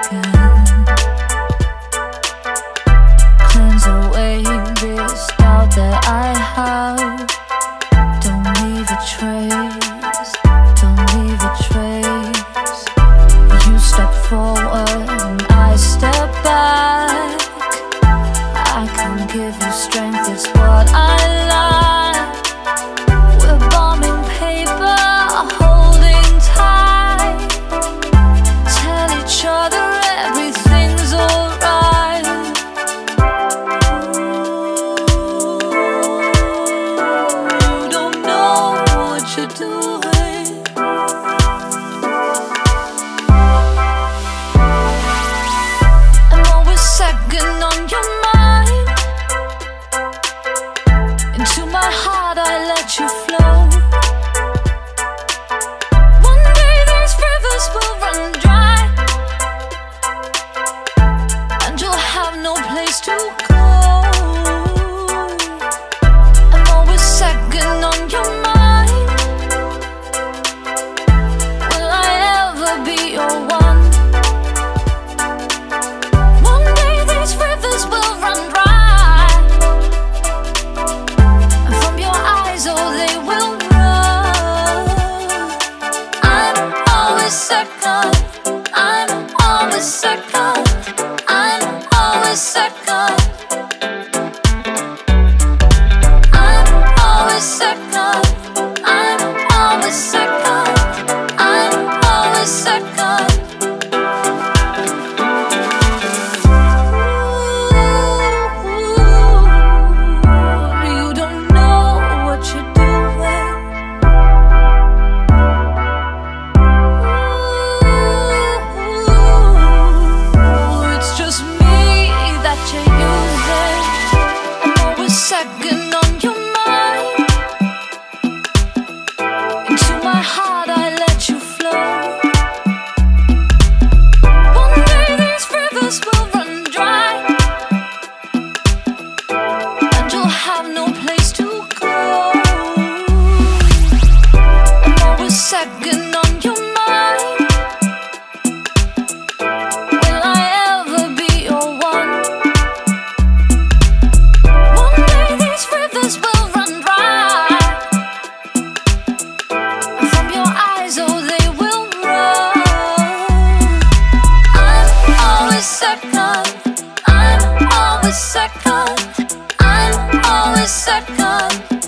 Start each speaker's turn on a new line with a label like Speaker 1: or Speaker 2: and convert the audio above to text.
Speaker 1: again. Cleanse away this doubt that I have. Don't leave a trace, don't leave a trace. You step forward and I step back. I can give you strength, it's what I like. We're bombing paper, holding tight. Tell each other everything's alright. You don't know what you're doing. I'm always second on your mind. Into my heart I let you flow. One day these rivers will run dry, and you'll have no place to go. I'm always second on your mind. Will I ever be your one? One day these rivers will run dry, and from your eyes, oh, they will run. I'm always second. I'm always second. I'm always second. I'm always second. I'm always second. I'm always second. You don't know what you're doing. It's just me that you're using. I'm always second on your mind. Into my heart I let you flow. One day these rivers will run dry, and you'll have no place to go. I'm always second on your mind. Will I ever be your one? One day these rivers will run dry, and from your eyes, oh, they will run. I'm always second. I'm always second. I'm always second.